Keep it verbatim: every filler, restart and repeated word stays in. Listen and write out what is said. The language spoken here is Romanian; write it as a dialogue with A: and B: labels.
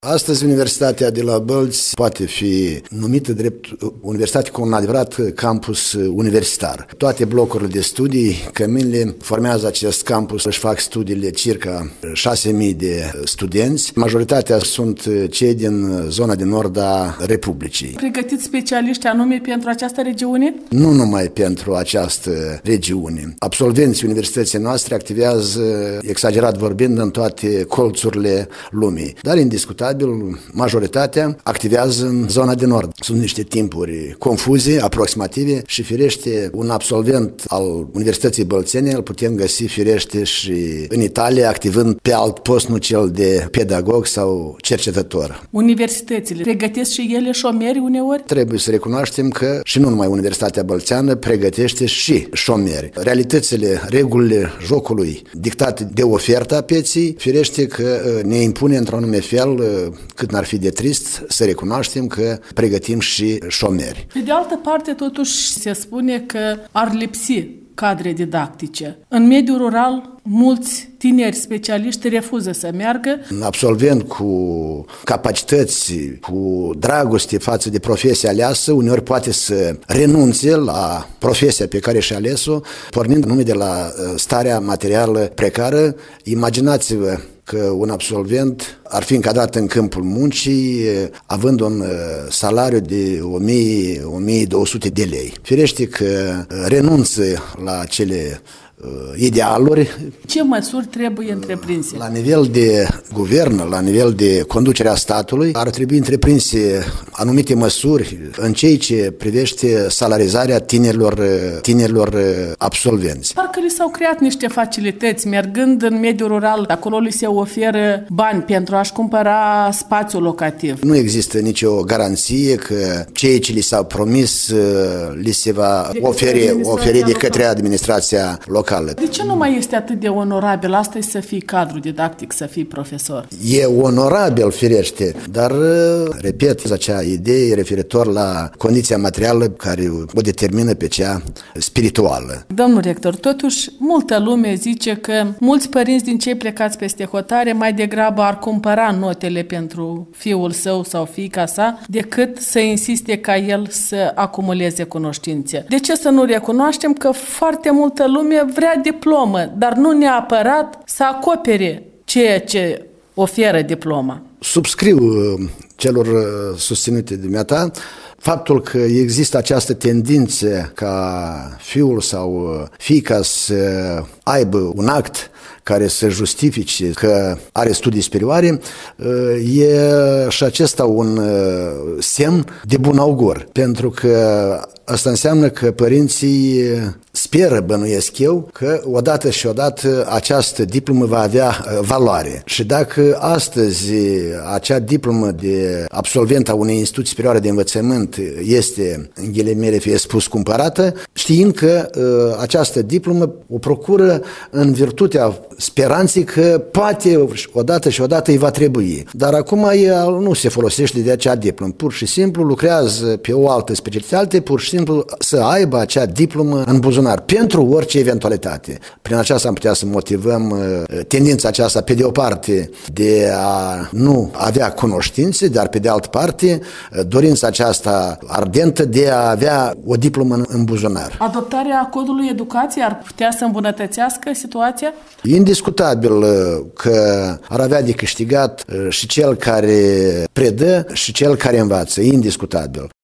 A: Astăzi, Universitatea de la Bălți poate fi numită drept universitate cu un adevărat campus universitar. Toate blocurile de studii, căminile, formează acest campus, își fac studiile circa șase mii de studenți. Majoritatea sunt cei din zona de nord a Republicii.
B: Pregătiți specialiști anume pentru această regiune?
A: Nu numai pentru această regiune. Absolvenții universității noastre activează, exagerat vorbind, în toate colțurile lumii, dar indiscutabil majoritatea activează în zona de nord. Sunt niște timpuri confuze, aproximative și firește un absolvent al Universității Bălțene îl putem găsi firește și în Italia, activând pe alt post, nu cel de pedagog sau cercetător.
B: Universitățile pregătesc și ele șomeri uneori?
A: Trebuie să recunoaștem că și nu numai Universitatea Bălțeană pregătește și șomeri. Realitățile, regulile jocului dictate de oferta pieții, firește că ne impune într-un anume fel, cât n-ar fi de trist, să recunoaștem că pregătim și șomeri.
B: Pe de altă parte, totuși, se spune că ar lipsi cadre didactice. În mediul rural, mulți tineri specialiști refuză să meargă.
A: Un absolvent cu capacități, cu dragoste față de profesia aleasă, uneori poate să renunțe la profesia pe care și-a ales-o, pornind numai de la starea materială precară. Imaginați-vă că un absolvent ar fi încadrat în câmpul muncii având un salariu de o mie - o mie două sute de lei. Firește că renunță la acele idealuri.
B: Ce măsuri trebuie întreprinse?
A: La nivel de guvern, la nivel de conducerea statului, ar trebui întreprinse anumite măsuri în ceea ce privește salarizarea tinerilor, tinerilor absolvenți.
B: Parcă li s-au creat niște facilități, mergând în mediul rural, acolo li se oferă bani pentru a-și cumpăra spațiu locativ.
A: Nu există nicio garanție că ceea ce li s-a promis li se va
B: de
A: oferi, oferi de către administrația locală.
B: De ce nu mai este atât de onorabil astăzi să fii cadru didactic, să fii profesor?
A: E onorabil, firește, dar, repet, acea idee referitor la condiția materială care o determină pe cea spirituală.
B: Domnul rector, totuși, multă lume zice că mulți părinți din cei plecați peste hotare mai degrabă ar cumpăra notele pentru fiul său sau fiica sa decât să insiste ca el să acumuleze cunoștințe. De ce să nu recunoaștem că foarte multă lume vrea diplomă, dar nu neapărat să acopere ceea ce oferă diploma?
A: Subscriu celor susținute de dumneata faptul că există această tendință ca fiul sau fiica să aibă un act care să justifice că are studii superioare, e și acesta un semn de bun augur, pentru că asta înseamnă că părinții speră, bănuiesc eu, că odată și odată această diplomă va avea valoare. Și dacă astăzi acea diplomă de absolvent a unei instituții superioare de învățământ este, în ghilimele fie spus, cumpărată, știind că uh, această diplomă o procură în virtutea speranței că poate odată și odată îi va trebui. Dar acum el nu se folosește de acea diplomă. Pur și simplu lucrează pe o altă specialitate, pur și simplu să aibă acea diplomă în buzunar, pentru orice eventualitate. Prin aceasta am putea să motivăm uh, tendința aceasta, pe de o parte, de a nu avea cunoștințe, dar pe de altă parte, uh, dorința aceasta ardentă de a avea o diplomă în, în buzunar.
B: Adoptarea codului educației ar putea să îmbunătățească situația?
A: Indiscutabil uh, că ar avea de câștigat uh, și cel care predă și cel care învață, indiscutabil.